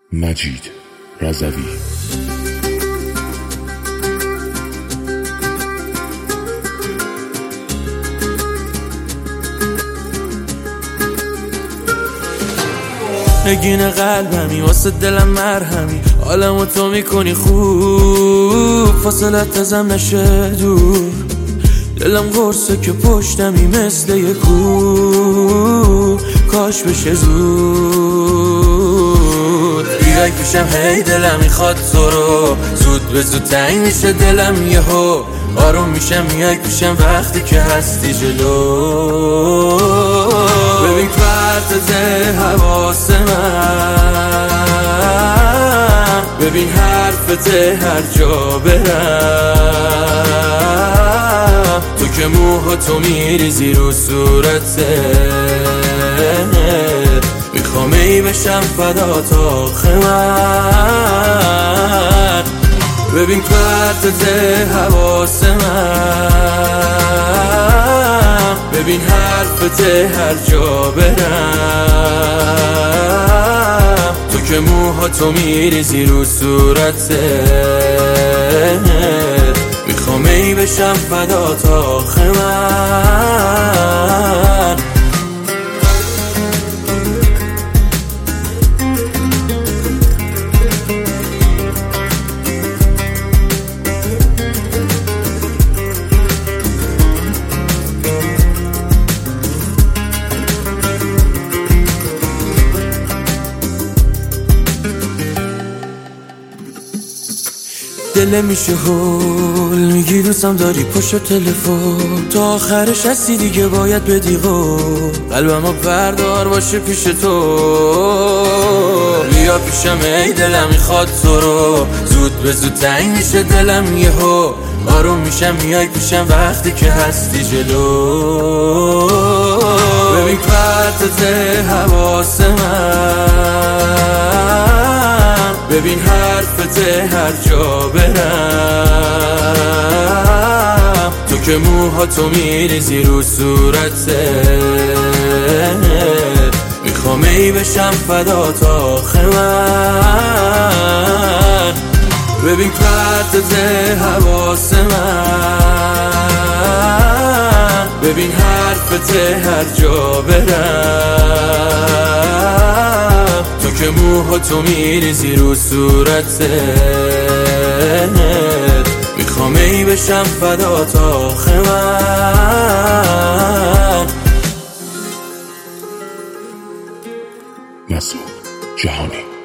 مجید رضوی. نگین قلبمی واسه دلم مرهمی، حالمو تو میکنی خوب، فاصلت ازم نشه دور، دلم قرصه که پشتمی مثل یه کوه، کاش بشه زود بیای پیشم، هی دلم میخواد تو رو، زود به زود تنگ میشه دلم یهو، آروم میشم میای پیشم وقتی که هستی جلو، ببین پرتت حواس من، ببین حرفت هر جا برم، تو که موهاتو میریزی رو صورته، میخوام ای بشم فدات آخه من، ببین پرتت حواس من، ببین حرفت هر جا برم، تو که موهاتو میریزی رو صورته، میخوام ای بشم فدات آخه من. دل میشه هول، میگی دوستم داری پشت تلفن، تا آخرش هستی دیگه باید بدی قول، قلبمو بردار باشه پیش تو، بیا پیشم ای دلم میخواد تو رو، زود به زود تنگ میشه دلم یهو، آروم میشم میای پیشم وقتی که هستی جلو، ببین پرتت حواس من، ببین حرفت هر جا برم، تو که موهاتو میریزی رو صورته، میخوام ای بشم فدات آخه من، ببین پرتت حواس من، ببین حرفت هر جا برم، تو که موهاتو میریزی رو صورته، میخوام ای بشم فدات آخه من. مسعود جهانی.